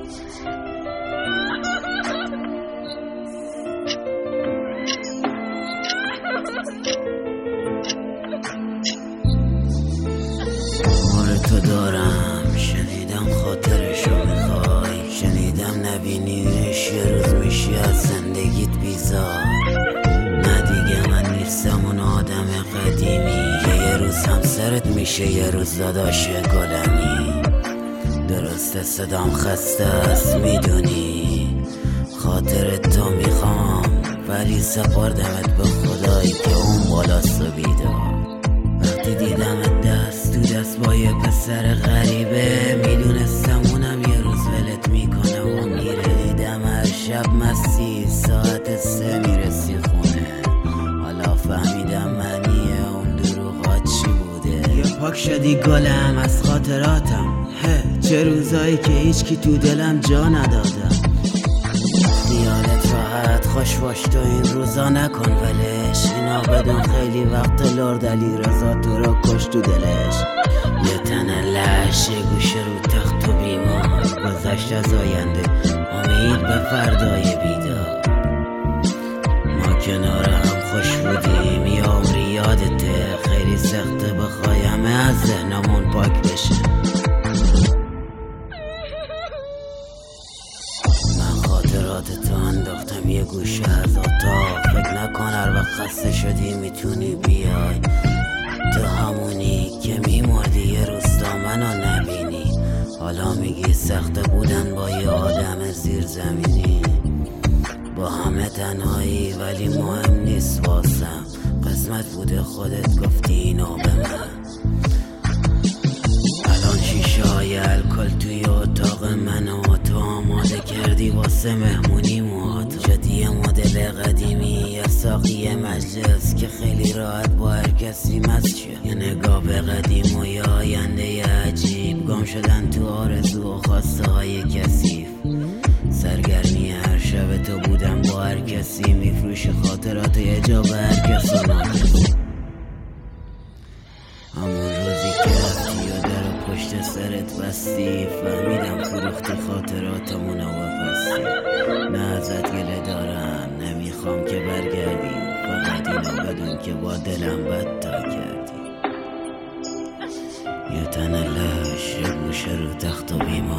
تو دارم، شنیدم خاطرشو میخوای، شنیدم نبینیش یه روز میشی از زندگیت بیزار. نه دیگه من نیستم اون آدم قدیمی که یه روز همسرت میشه یه روز داداش گلمی. درسته صدام خسته است میدونی، خاطرت تو میخوام ولی سپردمت به خدایی که اون بالاست و بیدار. وقتی دیدمت دست تو دست با یه پسر غریبه، میدونستم اونم یه روز ولت میکنه و میره. دیدم هر شب مستی ساعت 3 میرسی خونه، حالا فهمیدم منیه اون دروغات چی بوده. یه پاک شدی گلم از خاطراتم، چه روزایی که هیچکی تو دلم جا ندادم. خیالت راحت خوش باش تو این روزا نکن ولش، اینا بدون خیلی وقت لرد علی رضا تو رو کش تو دلش. یه تن لش یه گوشه رو تخت و بیمار، گذشت از آینده امید به فردای بیدار. ما کنار هم خوش بودیم یه عمری یادته، خیلی سخته بخوای همه از ذهنمون پاک بشه. تو انداختم یه گوشه از اتاق، فکر نکن هر وقت خسته شدی میتونی بیای. تو همونی که میمردی یه روز تا منو نبینی، حالا میگی سخته بودن با یه آدم زیر زمینی. با همه تنهایی ولی مهم نیست واسم، قسمت بوده خودت گفتی اینو به من. الان شیشه های الکل توی اتاق من و تو آماده کردی واسه مهمونی موهات. جدی مدل قدیمی یا ساقی مجلس که خیلی راحت با هر کسی مست شه. یه نگاه به قدیم و یه آینده عجیب، گم شدن تو آرزو و خواسته های کثیف. سرگرمی هر شب تو بودم با هر کسی، میفروش خاطرات یه جا به هر کس و ناکسی. همون روزی که رفتی و در پشت سرت بستی، فهمیدم فروختی خاطراتمونو بپستی. نه ازت گله دارم نمیخوام که برگردی، فقط اینو بدون که با دلم بد تا کردی. یه تن لش یه گوشه رو تخت و بیمار،